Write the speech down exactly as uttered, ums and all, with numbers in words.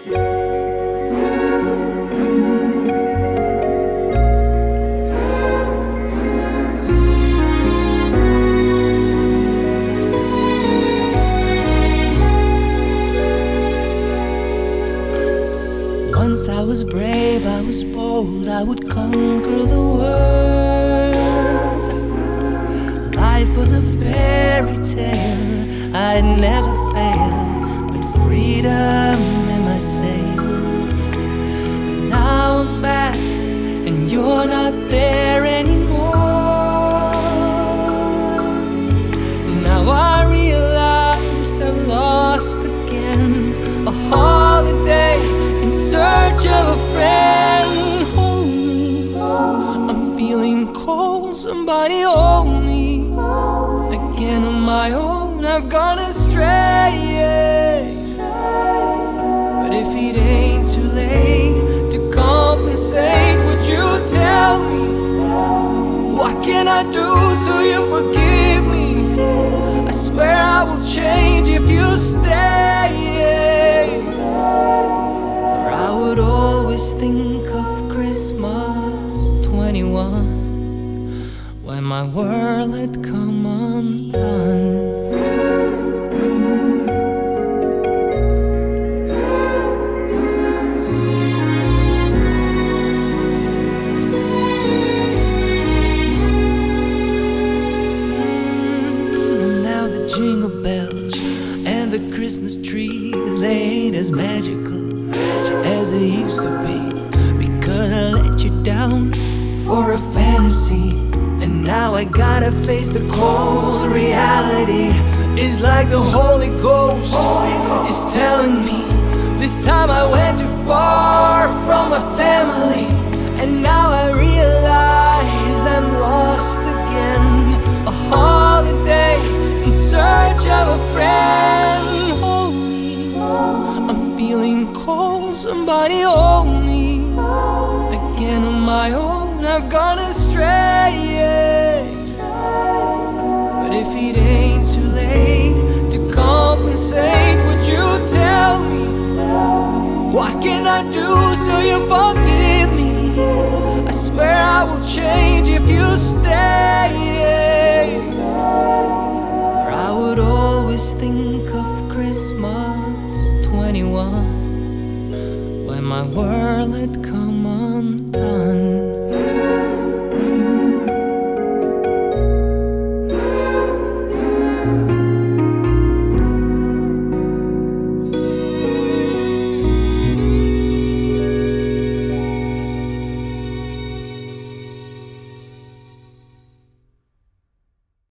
Once I was brave, I was bold, I would conquer the world. Life was a fairy tale, I'd never fail, but freedom in my sail. But now I'm back, and you're not there anymore. Now I realize I've lost again, a holiday in search of a friend. Hold me, I'm feeling cold, somebody hold me. Again on my own, I've gone astray. But if it ain't too late to compensate, would you tell me, what can I do so you forgive me? I swear I will change if you stay. I would always think of Christmas twenty-one, when my world had come undone. Mm, now the jingle bells and the Christmas tree, they ain't as magical as they used to be, because I let you down for a fantasy, and now I gotta face the cold reality. It's like the Holy Ghost is telling me, this time I went too far from my family, and now I realize I'm lost again. A holiday in search of a friend. Hold me, I'm feeling cold, somebody hold me. Again on my own, I've gone astray. But if it ain't too late to compensate, would you tell me, what can I do so you forgive me? I swear I will change if you stay. Or I would always think of Christmas twenty-one, when my world had come undone.